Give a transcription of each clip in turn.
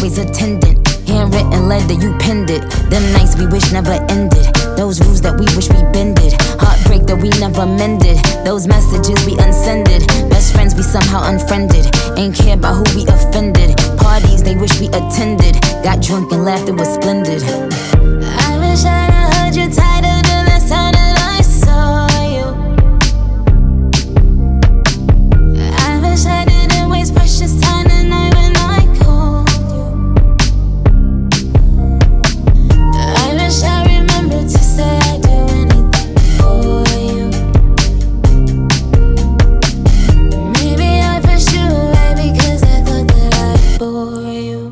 always attendant. Handwritten letter, you penned it. Them nights we wish never ended. Those rules that we wish we bended. Heartbreak that we never mended. Those messages we unsended. Best friends we somehow unfriended. Ain't care about who we offended. Parties they wish we attended. Got drunk and laughed, it was splendid. I wish I'd have heard you tighter the last time that I saw you. I wish I didn't waste precious time tonight when I called you. I wish I remembered to say I'd do anything for you. Maybe I pushed you away because I thought that I'd bore you.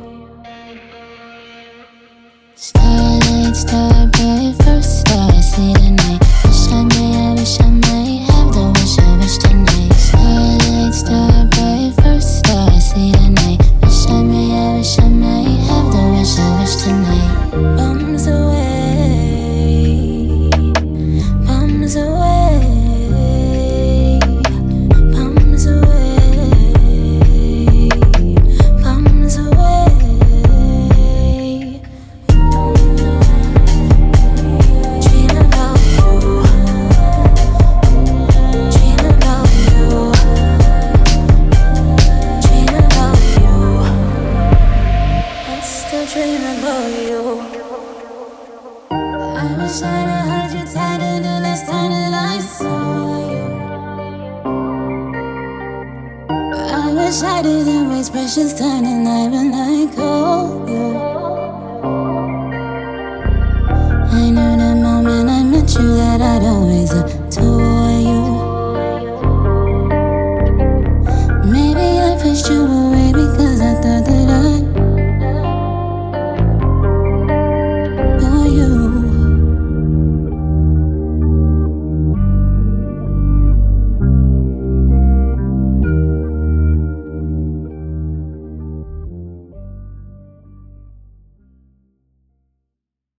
Starlight, star bright, first star I see tonight. Wish I might have the wish tonight. Starlight, star bright, first star I see tonight. Wish I might have the wish tonight. Bums away, bums away, bums away, bums away. Dream about you. Dream about you. Dream about you. I still dream about you. I wish I'd have heard you tighter the last time that I saw you. I wish I didn't waste precious time tonight when I called you.